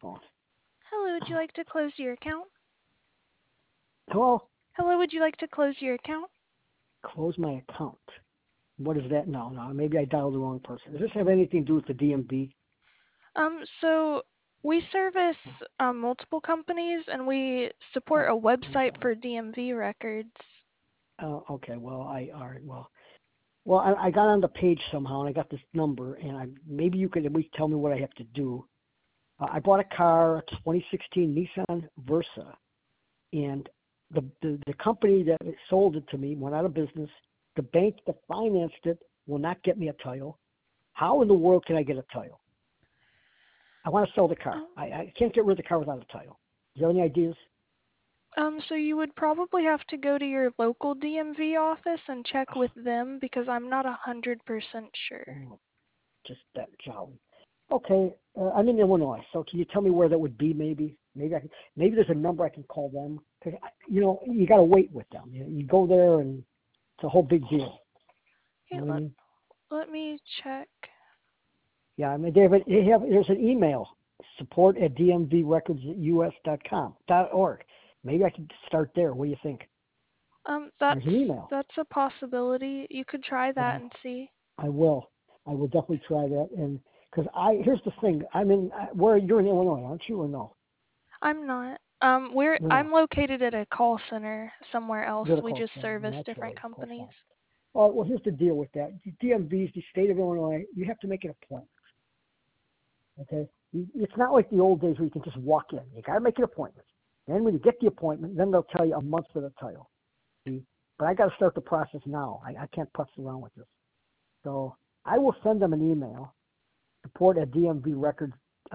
phone. Hello, would you like to close your account? Hello? Hello, would you like to close your account? Close my account. What is that? No, maybe I dialed the wrong person. Does this have anything to do with the DMV? So we service multiple companies and we support Oh, a I'm website sorry. for DMV records. Okay. Well, all right. Well, I got on the page somehow, and I got this number, and maybe you could at least tell me what I have to do. I bought a car, a 2016 Nissan Versa, and the company that sold it to me went out of business. The bank that financed it will not get me a title. How in the world can I get a title? I want to sell the car. Um, I can't get rid of the car without a title. Do you have any ideas? so you would probably have to go to your local DMV office and check with them because I'm not 100% sure. Oh, just that jolly. Okay, I'm in Illinois, so can you tell me where that would be? Maybe there's a number I can call them. 'Cause you got to wait with them. You go there, and it's a whole big deal. You Hey, know what I mean? let me check. Yeah, I mean there's an email, support@dmvrecordsus.com.org. Maybe I could start there. What do you think? That's There's an email. that's a possibility. You could try Uh, that and see. I will. I will definitely try that. And because here's the thing. Where you're in Illinois, aren't you, or no? I'm not. You're I'm not. located at a call center somewhere else. You're the We call just center. service That's different right. Of course companies. not. All right. Well, here's the deal with that. The DMV's, the state of Illinois, you have to make an appointment. Okay. It's not like the old days where you can just walk in. You got to make an appointment. Then when you get the appointment, then they'll tell you a month for the title. See? But I got to start the process now. I can't putz around with this. So I will send them an email, support@dmvrecords.us.org.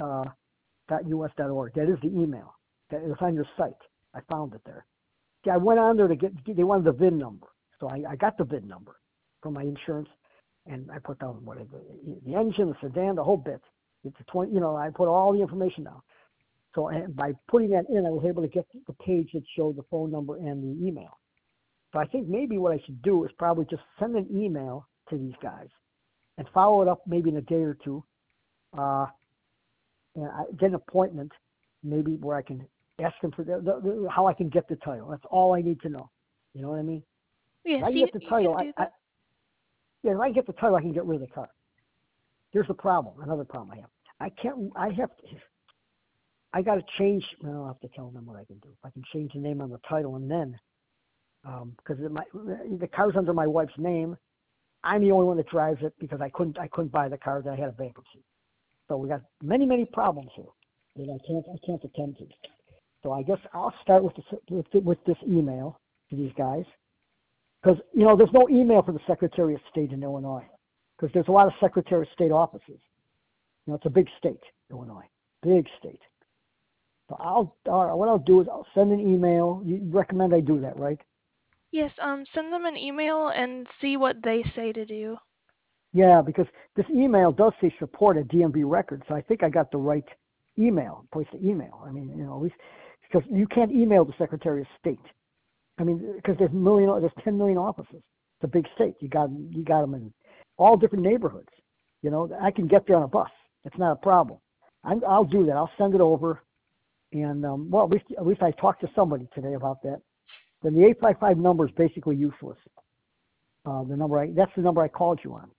That is the email. That is on your site. I found it there. See, I went on there they wanted the VIN number. So I got the VIN number from my insurance, and I put down the engine, the sedan, the whole bit. It's a 20, I put all the information down. So by putting that in, I was able to get the page that showed the phone number and the email. So I think maybe what I should do is probably just send an email to these guys and follow it up maybe in a day or two. And get an appointment, maybe where I can ask them for how I can get the title. That's all I need to know. You know what I mean? If Yes, I can you get the you can title, do that. if I can get the title, I can get rid of the car. Here's the problem. Another problem I have. I got to change. Well, I'll have to tell them what I can do. I can change the name on the title, and then because the car's under my wife's name, I'm the only one that drives it because I couldn't buy the car. That I had a bankruptcy. So we got many problems here that I can't attend to. So I guess I'll start with this email to these guys because there's no email for the Secretary of State in Illinois because there's a lot of Secretary of State offices. It's a big state, Illinois, big state. So what I'll do is I'll send an email. You recommend I do that, right? Yes, send them an email and see what they say to do. Yeah, because this email does say support@DMV Records, so I think I got the right place to email. I mean, at least because you can't email the Secretary of State. I mean, because there's 10 million offices. It's a big state. You got them in all different neighborhoods. I can get there on a bus. It's not a problem. I'll do that. I'll send it over, and well, at least I talked to somebody today about that. Then the 855 number is basically useless. That's the number I called you on.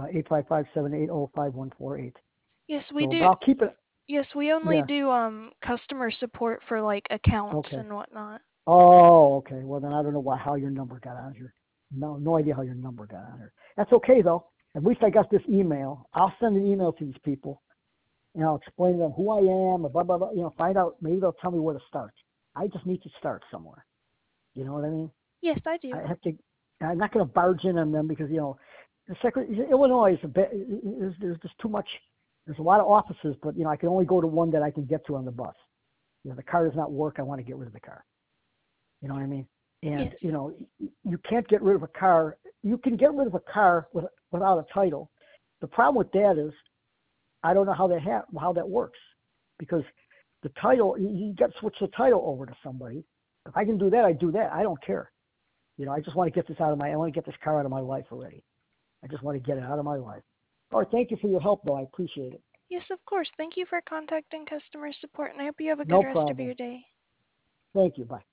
855-780-5148. Yes, we So, but do. I'll keep it. Yes, we only Yeah. do customer support for like accounts Okay. and whatnot. Oh, okay. Well, then I don't know how your number got on here. No idea how your number got on here. That's okay though. At least I got this email. I'll send an email to these people, and I'll explain to them who I am, blah blah blah. Find out. Maybe they'll tell me where to start. I just need to start somewhere. You know what I mean? Yes, I do. I have to. I'm not going to barge in on them because Illinois is there's just too much. There's a lot of offices, but I can only go to one that I can get to on the bus. The car does not work. I want to get rid of the car. You know what I mean? And Yes. you can't get rid of a car. You can get rid of a car without a title. The problem with that is I don't know how that works because the title you got to switch the title over to somebody. If I can do that, I do that. I don't care. I just want to get I want to get this car out of my life already. I just want to get it out of my life. All right, thank you for your help, though. I appreciate it. Yes, of course. Thank you for contacting customer support, and I hope you have a good No rest of problem. your day. Thank you. Bye.